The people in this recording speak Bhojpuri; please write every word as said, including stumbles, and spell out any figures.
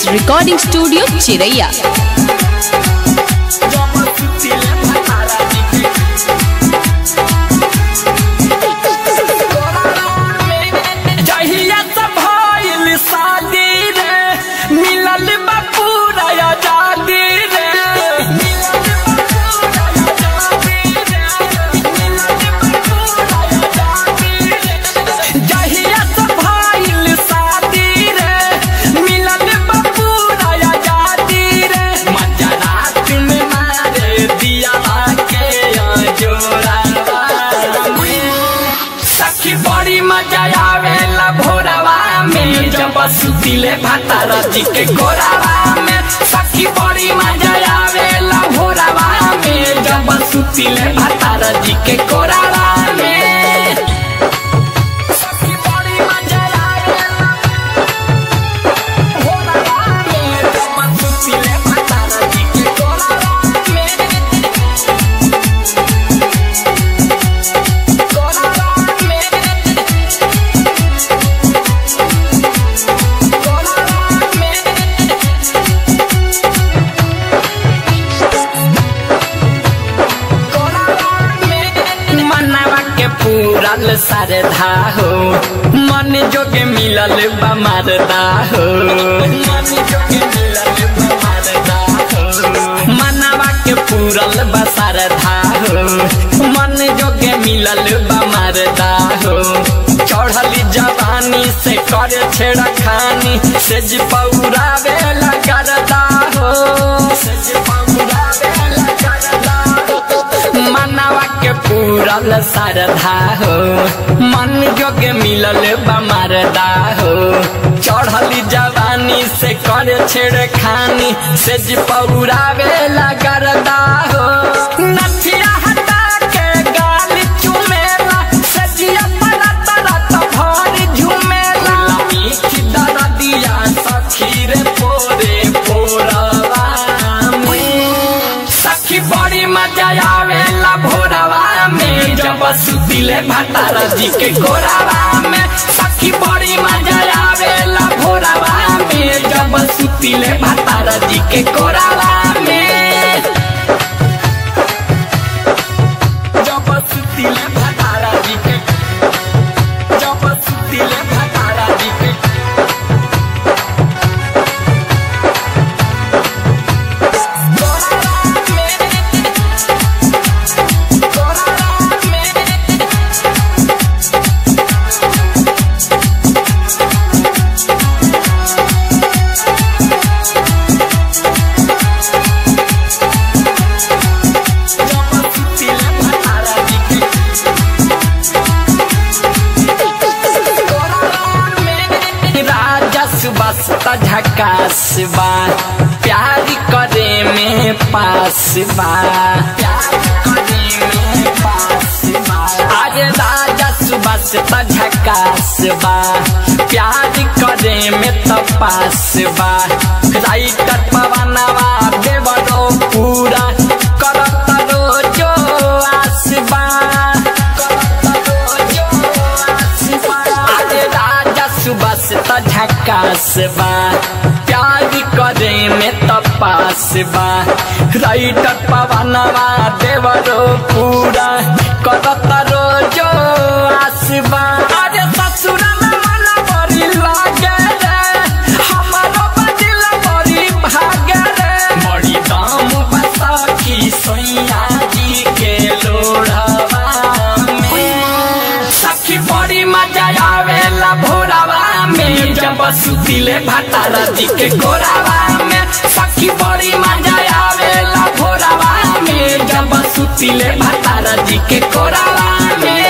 रिकॉर्डिंग स्टूडियो चिरैया। सुतिले भातारा जी के गोरावा में सखी बड़ी मजा आवेला भोरावा में जब सुतिले भातारा जी के गोरावा में सखी बड़ी मजा आवेला भोरावा में जब सुतिले भातारा जी के गोरावा पूरल सरधा हो मन जोगे मिलल बमरदा हो मन जोगे मिलल बमरदा हो मनवा के पूरल बसरधा हो मन जोगे मिलल बमरदा हो चढ़ली जवानी से कर छेड़ा खानी सेज पौरावे लगरदा हो सेज पौरावे लगरदा हो मनवा के पूरल सरधा हो मन जोगे मिलल बमरदा हो चढ़ली जवानी से कर छेड़ खानी सेज पौरावे लगरदा हो नथिया हटा के गाल चुमेला सजिया परत रत भर झुमेला मीठी दरदिया सखी रे पोरे पोरवा में सखी बड़ी मजा आवेला भोरवा में जब सुतिले भातारा जी के गोरावा में सखी बड़ी मजा आवेला भोरवा में जब सुतिले भातारा जी के गोरावा में जब सुतिले भातारा जी के जब सुतिले भातारा जी के झकास बा प्यार करे में पास बा प्यार करे में पास बा आज राजा सुबह से झकास बा प्यार करे में तो पास बा राइटर पवनवा देवरो पूरा करत रोजो आस बा करत रोजो आस बा आज राजा सुबह से झकास बा प्यार करे में तपास बा राइटर पवनवा देवरो पूरा करत रोजो आस बा अरे ससुरा में मन बड़ी लागे रे हमारो बदिल बड़ी भागे रे बड़ी दाम बसा की सोइया जी के लोढ़वा में सखी बड़ी मजा आवेला भोरवा में जब सुतिले भातारा जी के गोरावा में सखी बड़ी मजा आवेला भोरवा में जब सुतिले भातारा जी के गोरावा में।